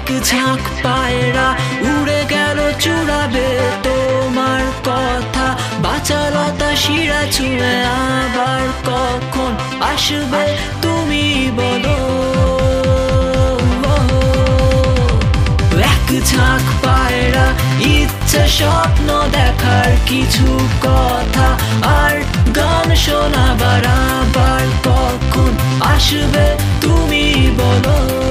ঝাঁক পায়রা উড়ে গেল চূড়াবে তোমার কথা, বাচালতা শিরা ছুঁয়ে আবার কখন আসবে তুমি বলো। এক ঝাঁক পায়রা ইচ্ছে স্বপ্ন দেখার কিছু কথা, আর গান শোনাবার আবার কখন আসবে তুমি বলো।